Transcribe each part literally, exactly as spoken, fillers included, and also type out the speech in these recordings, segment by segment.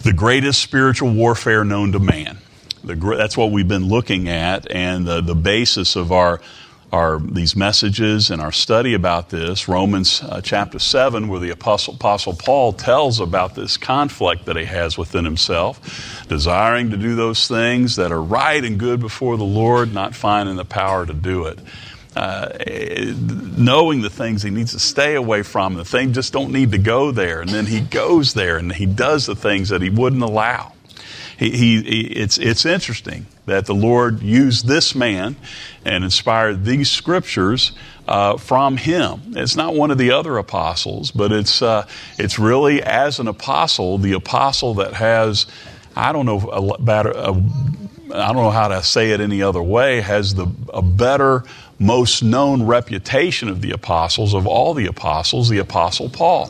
the greatest spiritual warfare known to man. The, that's what we've been looking at, and the, the basis of our our these messages and our study about this, Romans uh, chapter seven, where the Apostle, Apostle Paul tells about this conflict that he has within himself, desiring to do those things that are right and good before the Lord, not finding the power to do it. Uh, knowing the things he needs to stay away from, the things just don't need to go there, and then he goes there and he does the things that he wouldn't allow. He, he, it's, it's interesting that the Lord used this man and inspired these scriptures uh, from him. It's not one of the other apostles, but it's uh, it's really, as an apostle, the apostle that has, I don't know about, uh, I don't know how to say it any other way, has the a better, most known reputation of the apostles, of all the apostles, the Apostle Paul.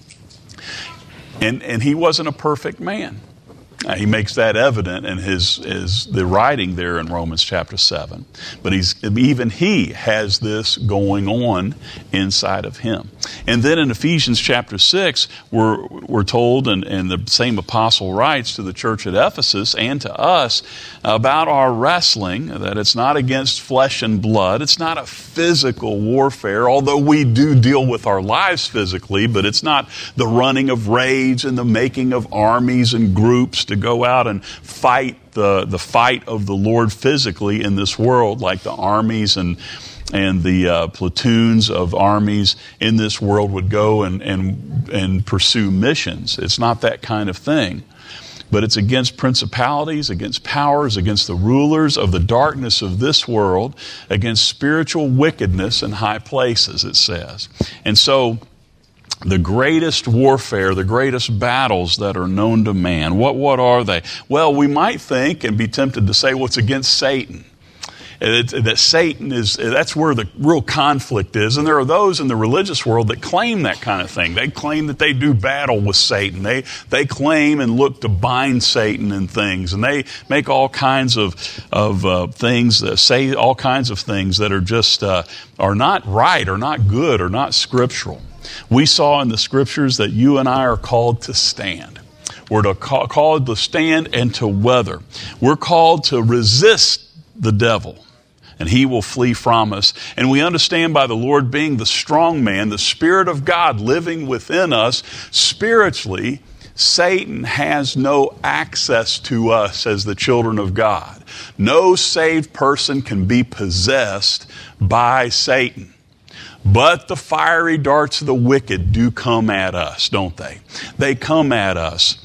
And and he wasn't a perfect man. Uh, he makes that evident in his, his the writing there in Romans chapter seven. But he's even he has this going on inside of him. And then in Ephesians chapter six, we're, we're told, and, and the same apostle writes to the church at Ephesus and to us about our wrestling, that it's not against flesh and blood. It's not a physical warfare, although we do deal with our lives physically, but it's not the running of raids and the making of armies and groups to go out and fight the, the fight of the Lord physically in this world, like the armies and and the uh, platoons of armies in this world would go and, and and pursue missions. It's not that kind of thing. But it's against principalities, against powers, against the rulers of the darkness of this world, against spiritual wickedness in high places, it says. And so the greatest warfare, the greatest battles that are known to man, what, what are they? Well, we might think and be tempted to say, well, it's against Satan. It, that Satan is, that's where the real conflict is. And there are those in the religious world that claim that kind of thing. They claim that they do battle with Satan. They they claim and look to bind Satan and things. And they make all kinds of, of uh, things, uh, say all kinds of things that are just, uh, are not right, or not good, or not scriptural. We saw in the scriptures that you and I are called to stand. We're to call, called to stand and to weather. We're called to resist the devil, and he will flee from us. And we understand by the Lord being the strong man, the Spirit of God living within us, spiritually, Satan has no access to us as the children of God. No saved person can be possessed by Satan. But the fiery darts of the wicked do come at us, don't they? They come at us.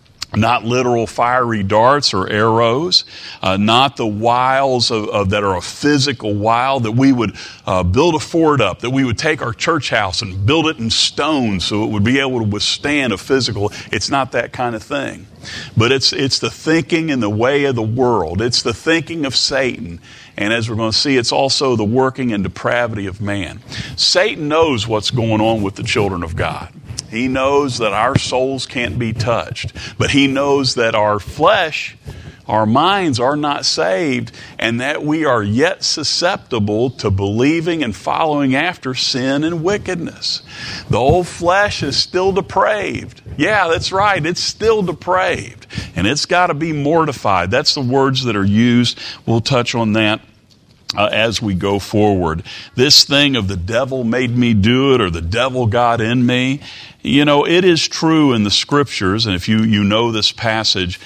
Not literal fiery darts or arrows, uh, not the wiles of, of, that are a physical wile, that we would uh, build a fort up, that we would take our church house and build it in stone so it would be able to withstand a physical. It's not that kind of thing. But it's it's the thinking and the way of the world. It's the thinking of Satan. And as we're going to see, it's also the working and depravity of man. Satan knows what's going on with the children of God. He knows that our souls can't be touched. But he knows that our flesh, our minds are not saved, and that we are yet susceptible to believing and following after sin and wickedness. The old flesh is still depraved. Yeah, that's right. It's still depraved. And it's got to be mortified. That's the words that are used. We'll touch on that Uh, as we go forward. This thing of the devil made me do it, or the devil got in me, you know, it is true in the scriptures. And if you, you know this passage,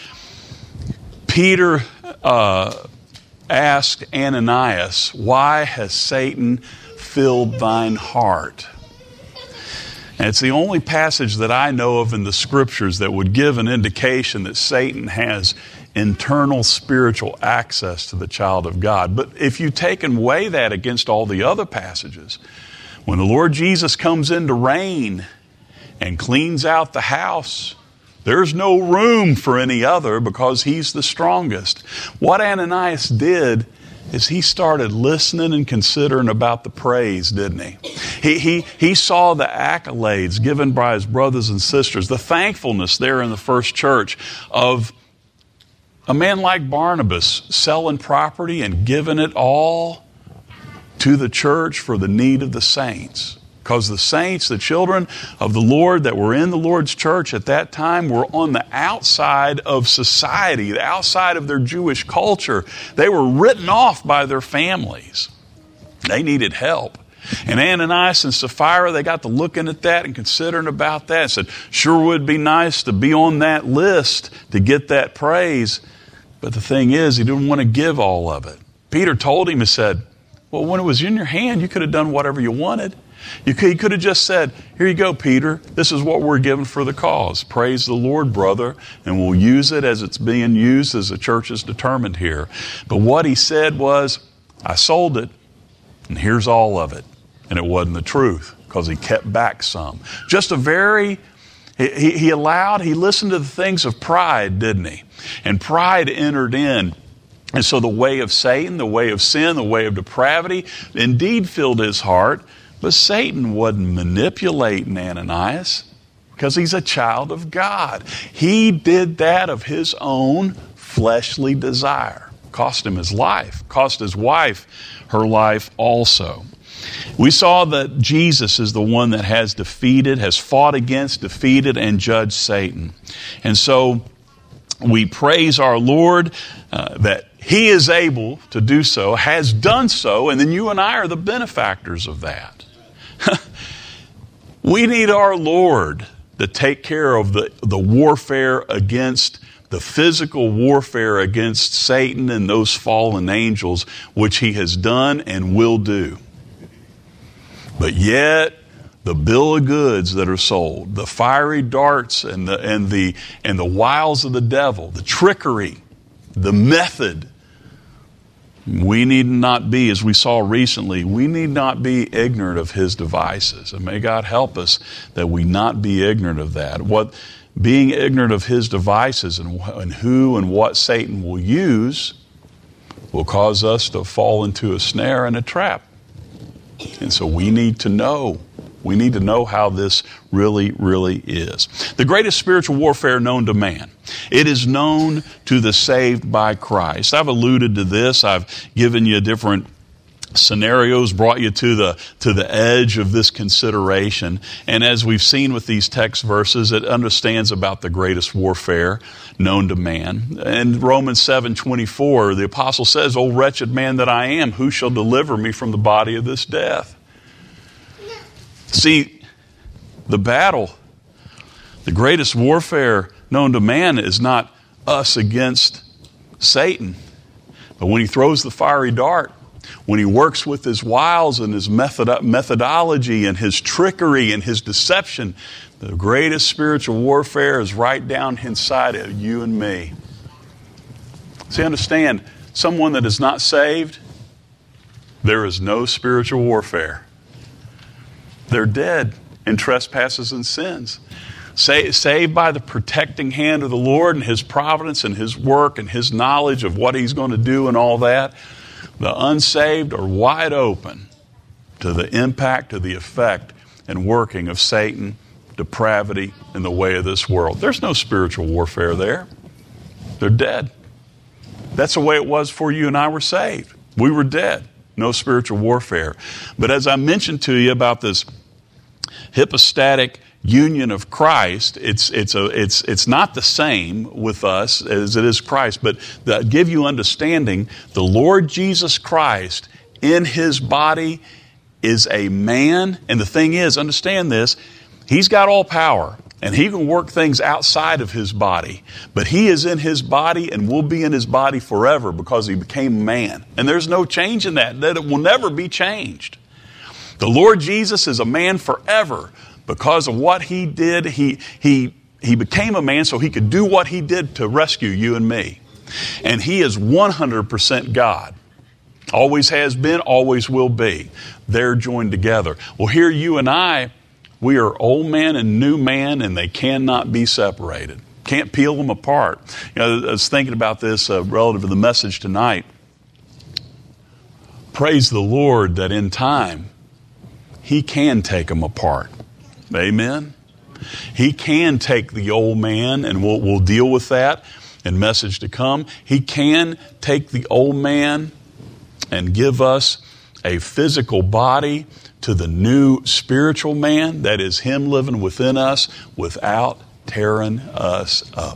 Peter uh, asked Ananias, "Why has Satan filled thine heart?" And it's the only passage that I know of in the scriptures that would give an indication that Satan has internal spiritual access to the child of God. But if you take and weigh that against all the other passages, when the Lord Jesus comes in to reign and cleans out the house, there's no room for any other, because he's the strongest. What Ananias did is he started listening and considering about the praise, didn't he? He, he, he saw the accolades given by his brothers and sisters, the thankfulness there in the first church of a man like Barnabas selling property and giving it all to the church for the need of the saints. Because the saints, the children of the Lord that were in the Lord's church at that time were on the outside of society, the outside of their Jewish culture. They were written off by their families. They needed help. And Ananias and Sapphira, they got to looking at that and considering about that and said, sure would be nice to be on that list to get that praise. But the thing is, he didn't want to give all of it. Peter told him, he said, well, when it was in your hand, you could have done whatever you wanted. You could, he could have just said, here you go, Peter. This is what we're given for the cause. Praise the Lord, brother. And we'll use it as it's being used as the church is determined here. But what he said was, I sold it, and here's all of it. And it wasn't the truth because he kept back some. Just a very, he, he allowed, he listened to the things of pride, didn't he? And pride entered in. And so the way of Satan, the way of sin, the way of depravity indeed filled his heart. But Satan wasn't manipulating Ananias because he's a child of God. He did that of his own fleshly desire. Cost him his life. Cost his wife her life also. We saw that Jesus is the one that has defeated, has fought against, defeated, and judged Satan. And so we praise our Lord uh, that He is able to do so, has done so, and then you and I are the benefactors of that. We need our Lord to take care of the, the warfare against, the physical warfare against Satan and those fallen angels, which He has done and will do. But yet, the bill of goods that are sold, the fiery darts and the and the and the wiles of the devil, the trickery, the method, we need not be, as we saw recently, we need not be ignorant of his devices. And may God help us that we not be ignorant of that. What being ignorant of his devices and, and who and what Satan will use will cause us to fall into a snare and a trap. And so we need to know. We need to know how this really, really is. The greatest spiritual warfare known to man. It is known to the saved by Christ. I've alluded to this. I've given you different scenarios, brought you to the to the edge of this consideration. And as we've seen with these text verses, it understands about the greatest warfare known to man. In Romans seven twenty-four, the apostle says, "O wretched man that I am, who shall deliver me from the body of this death?" See, the battle, the greatest warfare known to man is not us against Satan. But when he throws the fiery dart, when he works with his wiles and his method- methodology and his trickery and his deception, the greatest spiritual warfare is right down inside of you and me. See, understand, someone that is not saved, there is no spiritual warfare. They're dead in trespasses and sins. Sa- saved by the protecting hand of the Lord and His providence and His work and His knowledge of what He's going to do and all that. The unsaved are wide open to the impact, to the effect and working of Satan, depravity, and the way of this world. There's no spiritual warfare there. They're dead. That's the way it was before you and I were saved. We were dead. No spiritual warfare. But as I mentioned to you about this hypostatic union of Christ, it's it's a it's it's not the same with us as it is Christ, but to give you understanding, the Lord Jesus Christ in His body is a man, and the thing is, understand this, He's got all power. And He can work things outside of His body. But He is in His body and will be in His body forever because He became man. And there's no change in that. That it will never be changed. The Lord Jesus is a man forever because of what He did. He, he, he became a man so He could do what He did to rescue you and me. And He is one hundred percent God. Always has been, always will be. They're joined together. Well, here you and I, we are old man and new man, and they cannot be separated. Can't peel them apart. You know, I was thinking about this uh, relative to the message tonight. Praise the Lord that in time, He can take them apart. Amen? He can take the old man, and we'll, we'll deal with that in message to come. He can take the old man and give us a physical body to the new spiritual man, that is Him living within us, without tearing us up.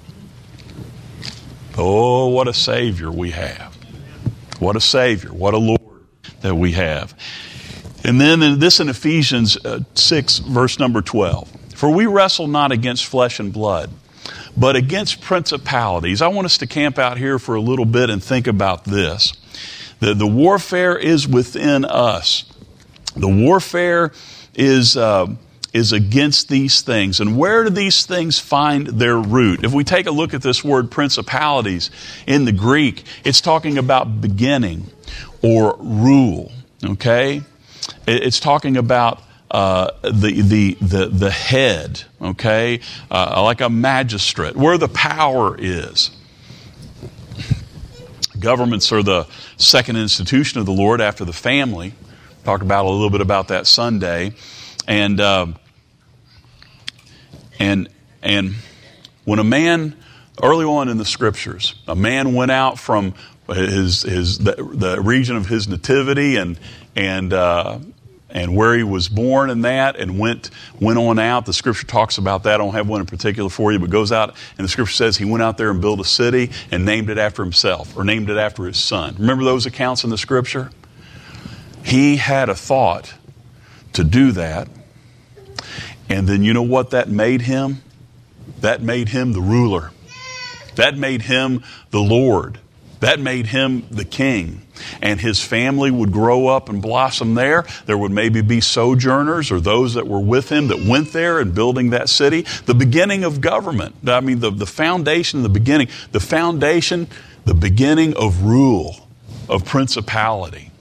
Oh, what a Savior we have. What a Savior. What a Lord that we have. And then in this in Ephesians uh, six, verse number twelve. For we wrestle not against flesh and blood, but against principalities. I want us to camp out here for a little bit and think about this. The, the warfare is within us. The warfare is uh, is against these things. And where do these things find their root? If we take a look at this word principalities in the Greek, it's talking about beginning or rule. Okay? It's talking about uh, the, the, the, the head, okay? Uh, like a magistrate, where the power is. Governments are the second institution of the Lord after the family. Talked about a little bit about that Sunday. And, uh, and, and when a man, early on in the Scriptures, a man went out from his, his the, the region of his nativity and, and, uh, and where he was born and that, and went went on out. The Scripture talks about that. I don't have one in particular for you, but goes out, and the Scripture says he went out there and built a city and named it after himself, or named it after his son. Remember those accounts in the Scripture? He had a thought to do that, and then you know what that made him? That made him the ruler. That made him the Lord. That made him the king. And his family would grow up and blossom there. There would maybe be sojourners or those that were with him that went there and building that city. The beginning of government. I mean, the, the foundation, the beginning. The foundation, the beginning of rule, of principality.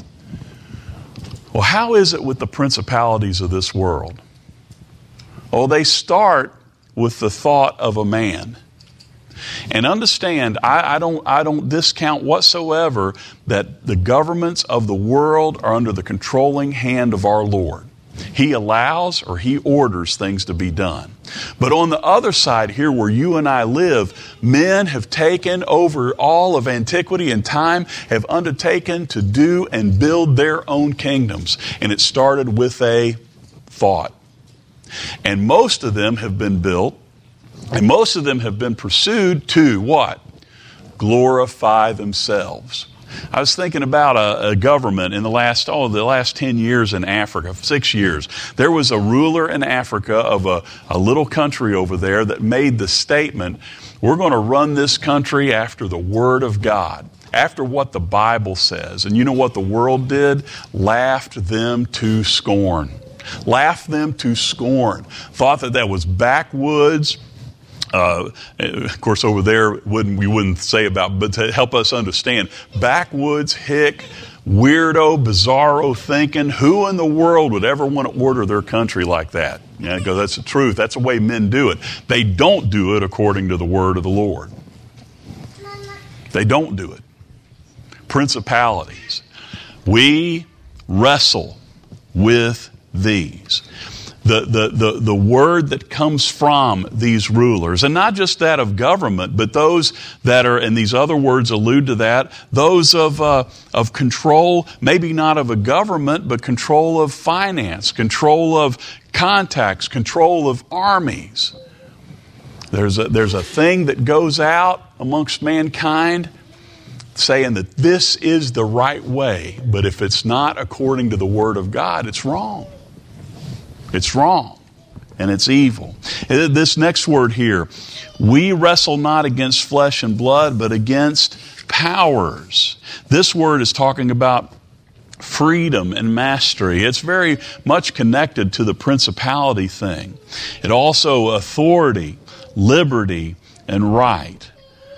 Well, how is it with the principalities of this world? Oh, they start with the thought of a man. And understand, I, I don't I don't discount whatsoever that the governments of the world are under the controlling hand of our Lord. He allows or He orders things to be done. But on the other side here where you and I live, men have taken over all of antiquity and time, have undertaken to do and build their own kingdoms. And it started with a thought. And most of them have been built, and most of them have been pursued to what? Glorify themselves. I was thinking about a, a government in the last, oh, the last ten years in Africa, six years. There was a ruler in Africa of a, a little country over there that made the statement, we're going to run this country after the Word of God, after what the Bible says. And you know what the world did? Laughed them to scorn. Laughed them to scorn. Thought that that was backwoods. Uh, of course, over there, wouldn't we wouldn't say about, but to help us understand, backwoods, hick, weirdo, bizarro thinking. Who in the world would ever want to order their country like that? Yeah, because that's the truth. That's the way men do it. They don't do it according to the word of the Lord. They don't do it. Principalities. We wrestle with these. The, the, the, the word that comes from these rulers, and not just that of government, but those that are, and these other words allude to that, those of, uh, of control, maybe not of a government, but control of finance, control of contacts, control of armies. There's a, there's a thing that goes out amongst mankind saying that this is the right way, but if it's not according to the Word of God, it's wrong. It's wrong, and it's evil. This next word here, we wrestle not against flesh and blood, but against powers. This word is talking about freedom and mastery. It's very much connected to the principality thing. It also authority, liberty, and right.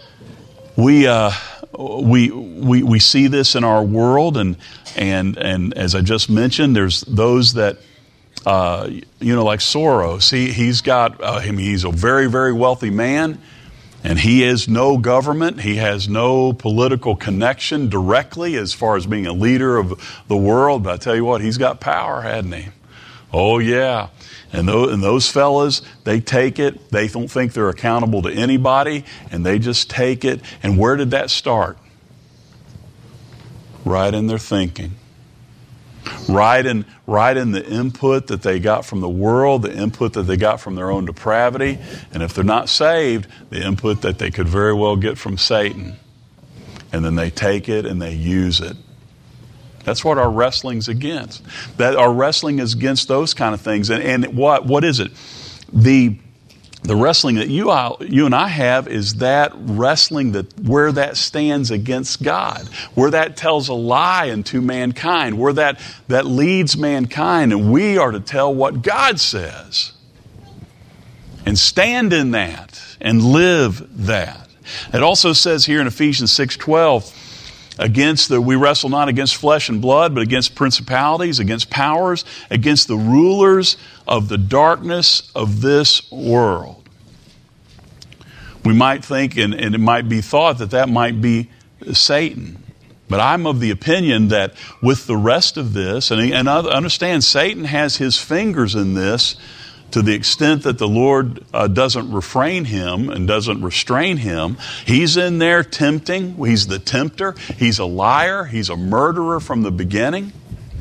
We uh, we we we see this in our world, and and and as I just mentioned, there's those that. Uh, you know, like Soros, he, he's got, uh, I mean, he's a very, very wealthy man, and he has no government. He has no political connection directly as far as being a leader of the world. But I tell you what, he's got power, hasn't he? Oh, yeah. And those, and those fellas, they take it. They don't think they're accountable to anybody, and they just take it. And where did that start? Right in their thinking. Right in, right in the input that they got from the world, the input that they got from their own depravity, and if they're not saved, the input that they could very well get from Satan. And then they take it and they use it. That's what our wrestling's against. That our wrestling is against those kind of things. And, and what what is it? The the wrestling that you you and I have is that wrestling that where that stands against God, where that tells a lie into mankind, where that that leads mankind, and we are to tell what God says and stand in that and live that. It also says here in Ephesians six twelve, against the we wrestle not against flesh and blood, but against principalities, against powers, against the rulers of the darkness of this world. We might think, and, and it might be thought that that might be Satan. But I'm of the opinion that with the rest of this, and, and I understand Satan has his fingers in this to the extent that the Lord uh, doesn't refrain him and doesn't restrain him. He's in there tempting. He's the tempter. He's a liar. He's a murderer from the beginning.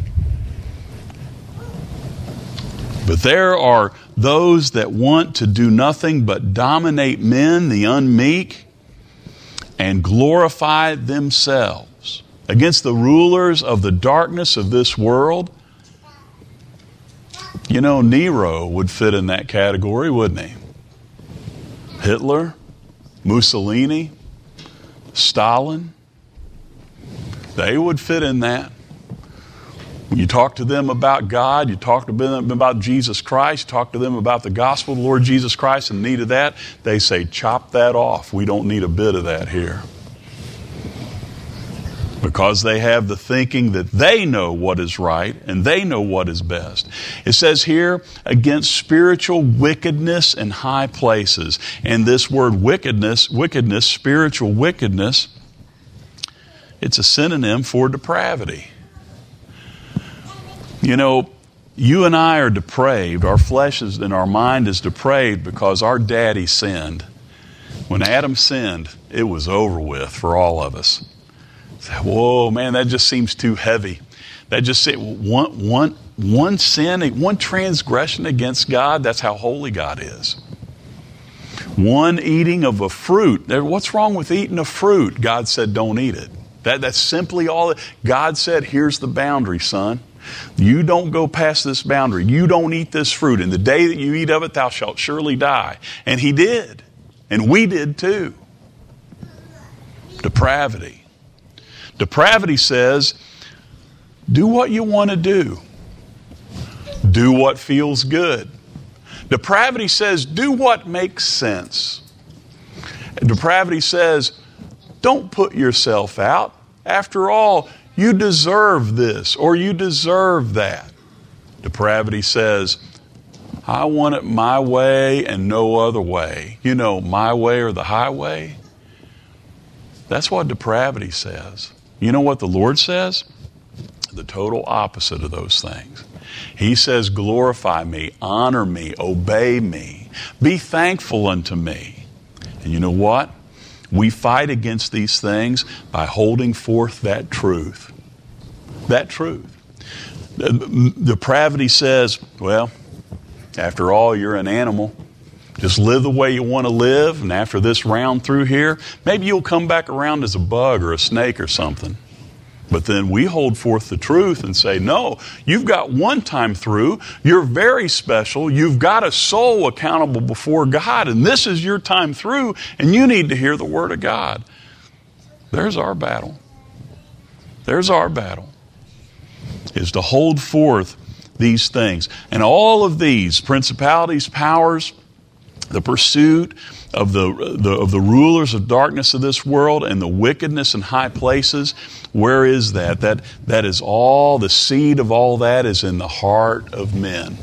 But there are those that want to do nothing but dominate men, the unmeek, and glorify themselves against the rulers of the darkness of this world. You know, Nero would fit in that category, wouldn't he? Hitler, Mussolini, Stalin, they would fit in that. When you talk to them about God, you talk to them about Jesus Christ, talk to them about the gospel of the Lord Jesus Christ and need of that, they say, chop that off. We don't need a bit of that here. Because they have the thinking that they know what is right and they know what is best. It says here, against spiritual wickedness in high places. And this word wickedness, wickedness, spiritual wickedness, it's a synonym for depravity. You know, you and I are depraved. Our flesh is, and our mind is depraved because our daddy sinned. When Adam sinned, it was over with for all of us. Whoa, man, that just seems too heavy. That just one, one, one sin, one transgression against God, that's how holy God is. One eating of a fruit. What's wrong with eating a fruit? God said, don't eat it. That, that's simply all. God said, here's the boundary, son. You don't go past this boundary. You don't eat this fruit. And the day that you eat of it, thou shalt surely die. And he did. And we did too. Depravity. Depravity says, do what you want to do. Do what feels good. Depravity says, do what makes sense. Depravity says, don't put yourself out. After all, you deserve this or you deserve that. Depravity says, I want it my way and no other way. You know, my way or the highway. That's what depravity says. You know what the Lord says? The total opposite of those things. He says, glorify me, honor me, obey me, be thankful unto me. And you know what? We fight against these things by holding forth that truth. That truth. Depravity says, well, after all, you're an animal. Just live the way you want to live, and after this round through here, maybe you'll come back around as a bug or a snake or something. But then we hold forth the truth and say, no, you've got one time through. You're very special. You've got a soul accountable before God, and this is your time through, and you need to hear the Word of God. There's our battle. There's our battle, is to hold forth these things. And all of these, principalities, powers, the pursuit of the, the of the rulers of darkness of this world and the wickedness in high places, where is that? That that is all, the seed of all that is in the heart of men.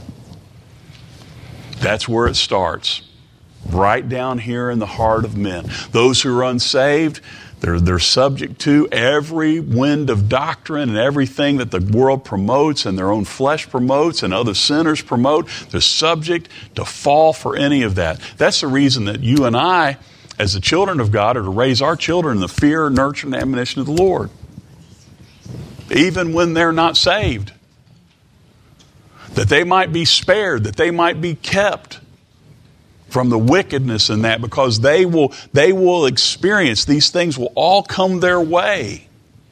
That's where it starts. Right down here in the heart of men. Those who are unsaved, they're, they're subject to every wind of doctrine and everything that the world promotes and their own flesh promotes and other sinners promote. They're subject to fall for any of that. That's the reason that you and I, as the children of God, are to raise our children in the fear, nurture, and admonition of the Lord. Even when they're not saved. that they might be spared, that they might be kept from the wickedness in that, because they will, they will experience, these things will all come their way.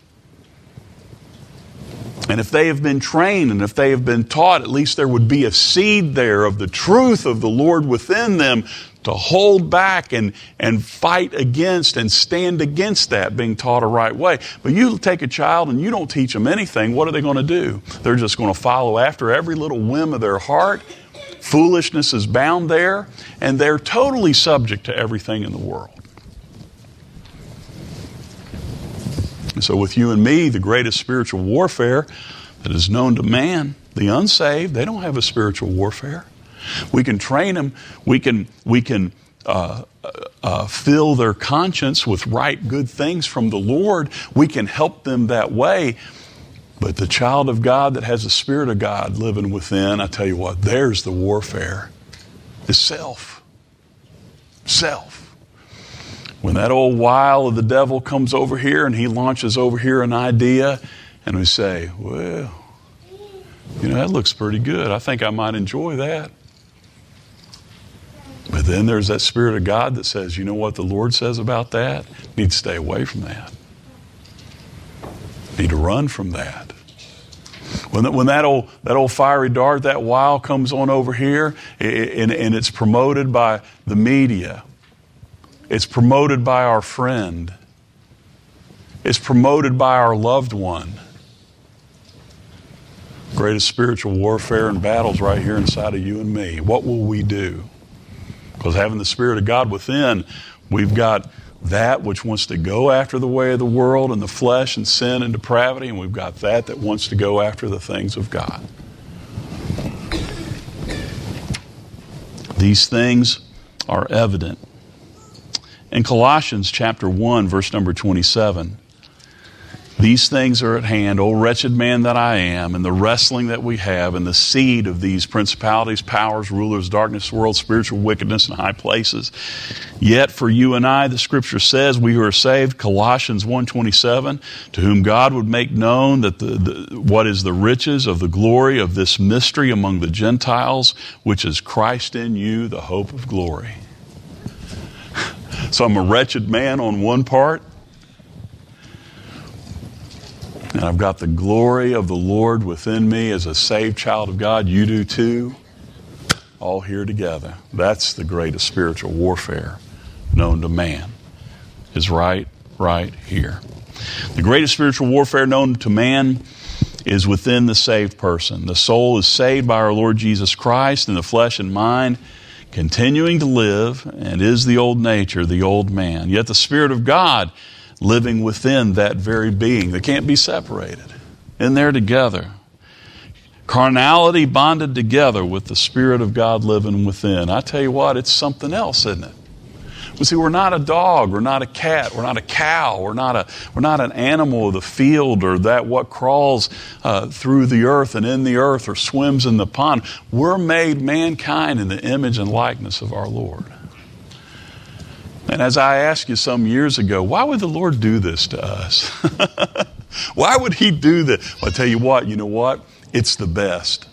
And if they have been trained and if they have been taught, at least there would be a seed there of the truth of the Lord within them to hold back and, and fight against and stand against that being taught a right way. But you take a child and you don't teach them anything, what are they going to do? They're just going to follow after every little whim of their heart. Foolishness is bound there, and they're totally subject to everything in the world. And so with you and me, the greatest spiritual warfare that is known to man, the unsaved, they don't have a spiritual warfare. We can train them. We can, we can uh, uh, fill their conscience with right, good things from the Lord. We can help them that way. But the child of God that has the Spirit of God living within, I tell you what, there's the warfare. It's self. Self. When that old wile of the devil comes over here and he launches over here an idea, and we say, well, you know, that looks pretty good. I think I might enjoy that. But then there's that Spirit of God that says, you know what the Lord says about that? You need to stay away from that. You need to run from that. When, that, when that old that old fiery dart, that wile comes on over here, and, and it's promoted by the media, it's promoted by our friend, it's promoted by our loved one. Greatest spiritual warfare and battles right here inside of you and me. What will we do? Because having the Spirit of God within, we've got that which wants to go after the way of the world and the flesh and sin and depravity, and we've got that that wants to go after the things of God. These things are evident. In Colossians chapter one, verse number twenty-seven, these things are at hand, O wretched man that I am, and the wrestling that we have, and the seed of these principalities, powers, rulers, darkness, world, spiritual wickedness in high places. Yet for you and I, the Scripture says, we who are saved, Colossians one twenty-seven, to whom God would make known that the, the what is the riches of the glory of this mystery among the Gentiles, which is Christ in you, the hope of glory. So I'm a wretched man on one part, and I've got the glory of the Lord within me as a saved child of God. You do too. All here together. That's the greatest spiritual warfare known to man. Is right, right here. The greatest spiritual warfare known to man is within the saved person. The soul is saved by our Lord Jesus Christ in the flesh and mind, continuing to live, and is the old nature, the old man. Yet the Spirit of God living within that very being. They can't be separated. In there together. Carnality bonded together with the Spirit of God living within. I tell you what, it's something else, isn't it? Well, see, we're not a dog, we're not a cat, we're not a cow, we're not a we're not an animal of the field, or that what crawls uh, through the earth and in the earth or swims in the pond. We're made mankind in the image and likeness of our Lord. And as I asked you some years ago, why would the Lord do this to us? Why would He do that? Well, I tell you what, you know what? It's the best.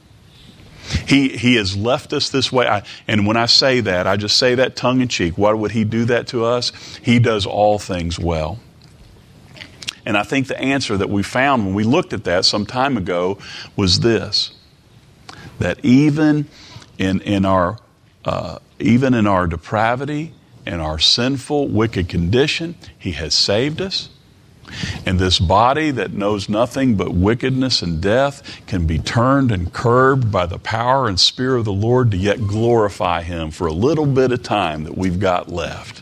He He has left us this way. I, and when I say that, I just say that tongue in cheek. Why would He do that to us? He does all things well. And I think the answer that we found when we looked at that some time ago was this: that even in in our uh, even in our depravity, in our sinful, wicked condition, He has saved us. And this body that knows nothing but wickedness and death can be turned and curbed by the power and Spirit of the Lord to yet glorify Him for a little bit of time that we've got left.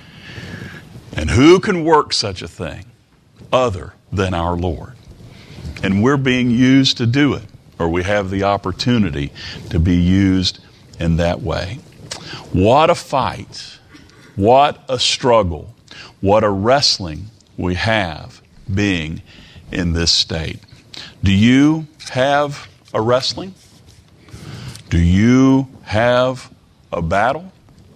And who can work such a thing other than our Lord? And we're being used to do it, or we have the opportunity to be used in that way. What a fight. What a struggle. What a wrestling we have being in this state. Do you have a wrestling? Do you have a battle?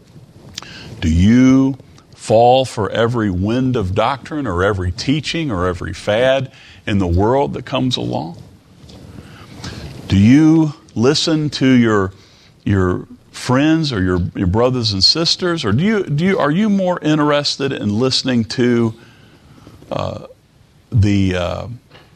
Do you fall for every wind of doctrine or every teaching or every fad in the world that comes along? Do you listen to your your friends or your, your brothers and sisters, or do you do you are you more interested in listening to uh, the uh,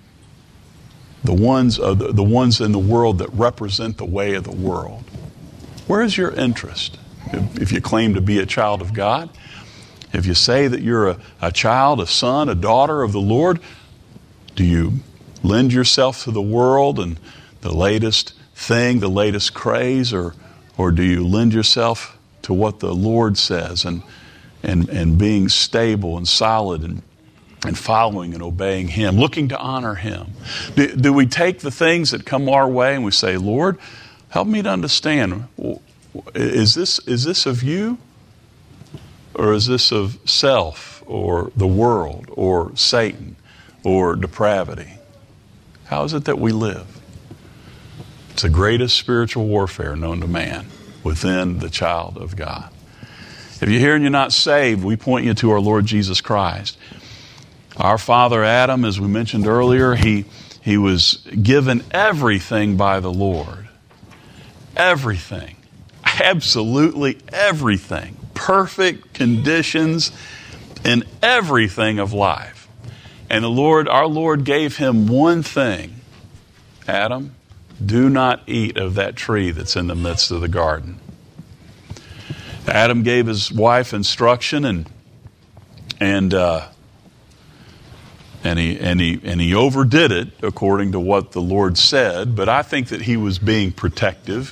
the ones uh, the, the ones in the world that represent the way of the world? Where is your interest? If, if you claim to be a child of God, if you say that you're a, a child, a son, a daughter of the Lord, do you lend yourself to the world and the latest thing, the latest craze, or or do you lend yourself to what the Lord says and and and being stable and solid and and following and obeying Him, looking to honor Him? Do, do we take the things that come our way and we say, Lord, help me to understand, is this is this of you, or is this of self or the world or Satan or depravity? How is it that we live? It's the greatest spiritual warfare known to man within the child of God. If you're here and you're not saved, we point you to our Lord Jesus Christ. Our father Adam, as we mentioned earlier, he, he was given everything by the Lord. Everything. Absolutely everything. Perfect conditions in everything of life. And the Lord, our Lord gave him one thing. Adam, do not eat of that tree that's in the midst of the garden. Adam gave his wife instruction, and and uh, and he and he and he overdid it according to what the Lord said. But I think that he was being protective.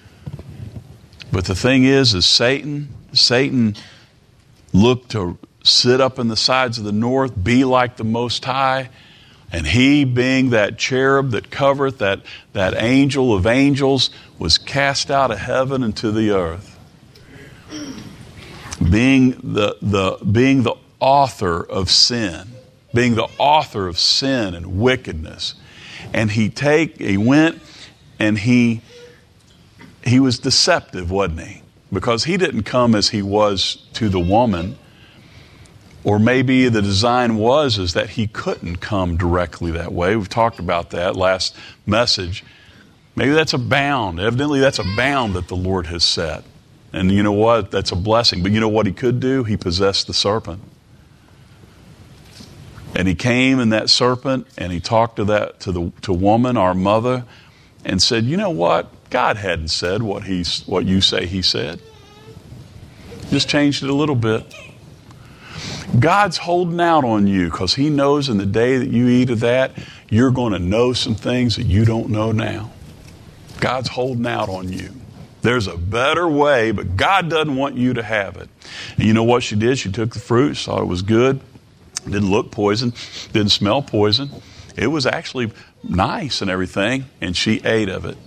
But the thing is, is Satan, Satan looked to sit up in the sides of the north, be like the Most High, and he, being that cherub that covereth, that, that angel of angels, was cast out of heaven into the earth. Being the, the, being the author of sin, being the author of sin and wickedness. And he take, he went and he, he was deceptive, wasn't he? Because he didn't come as he was to the woman. Or maybe the design was is that he couldn't come directly that way. We've talked about that last message. Maybe that's a bound. Evidently that's a bound that the Lord has set. And you know what? That's a blessing. But you know what he could do? He possessed the serpent. And he came in that serpent and he talked to that to the to woman, our mother, and said, you know what? God hadn't said what he's what you say he said. Just changed it a little bit. God's holding out on you because he knows in the day that you eat of that, you're going to know some things that you don't know now. God's holding out on you. There's a better way, but God doesn't want you to have it. And you know what she did? She took the fruit, thought it was good, didn't look poison, didn't smell poison. It was actually nice and everything, and she ate of it.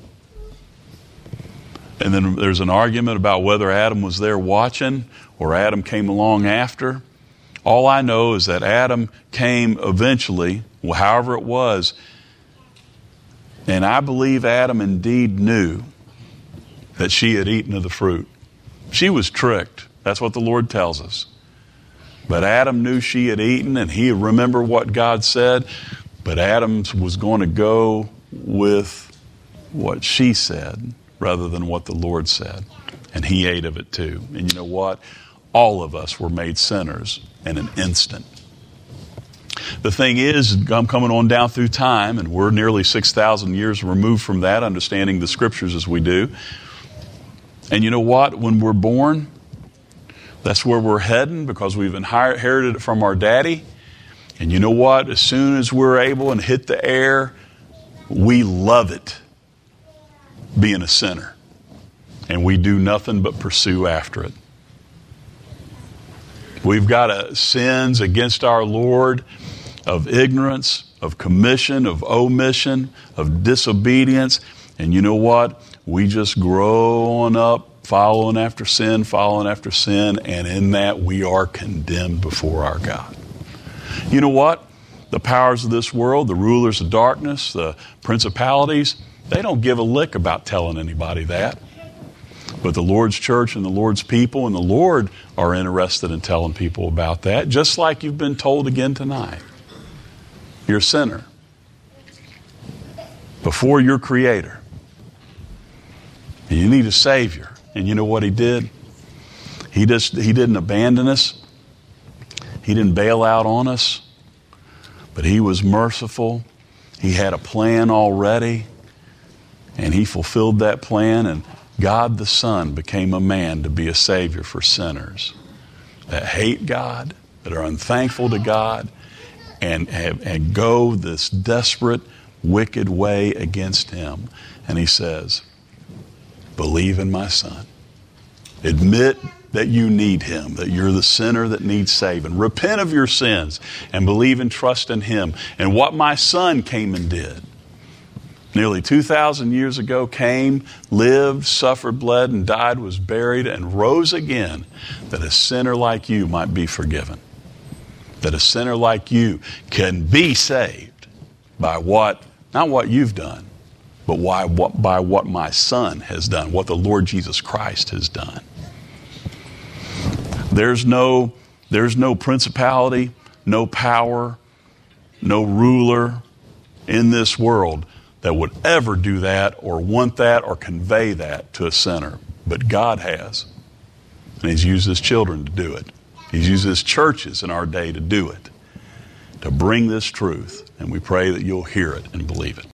And then there's an argument about whether Adam was there watching or Adam came along after. All I know is that Adam came eventually, however it was, and I believe Adam indeed knew that she had eaten of the fruit. She was tricked. That's what the Lord tells us. But Adam knew she had eaten, and he remembered what God said, but Adam was going to go with what she said rather than what the Lord said. And he ate of it too. And you know what? All of us were made sinners in an instant. The thing is, I'm coming on down through time, and we're nearly six thousand years removed from that, understanding the scriptures as we do. And you know what? When we're born, that's where we're heading because we've inherited it from our daddy. And you know what? As soon as we're able and hit the air, we love it being a sinner. And we do nothing but pursue after it. We've got a sins against our Lord of ignorance, of commission, of omission, of disobedience. And you know what? We just grow on up, following after sin, following after sin, and in that we are condemned before our God. You know what? The powers of this world, the rulers of darkness, the principalities, they don't give a lick about telling anybody that. But the Lord's church and the Lord's people and the Lord are interested in telling people about that, just like you've been told again tonight. You're a sinner before your Creator. And you need a Savior. And you know what he did? He just he didn't abandon us. He didn't bail out on us. But he was merciful. He had a plan already. And he fulfilled that plan. And God the Son became a man to be a Savior for sinners that hate God, that are unthankful to God, and, and, and go this desperate, wicked way against him. And he says, believe in my Son. Admit that you need him, that you're the sinner that needs saving. Repent of your sins and believe and trust in him. And what my Son came and did, nearly two thousand years ago, came, lived, suffered, bled, and died, was buried, and rose again, that a sinner like you might be forgiven. That a sinner like you can be saved by what, not what you've done, but why, what, by what my Son has done, what the Lord Jesus Christ has done. There's no, there's no principality, no power, no ruler in this world that would ever do that or want that or convey that to a sinner. But God has. And he's used his children to do it. He's used his churches in our day to do it, to bring this truth. And we pray that you'll hear it and believe it.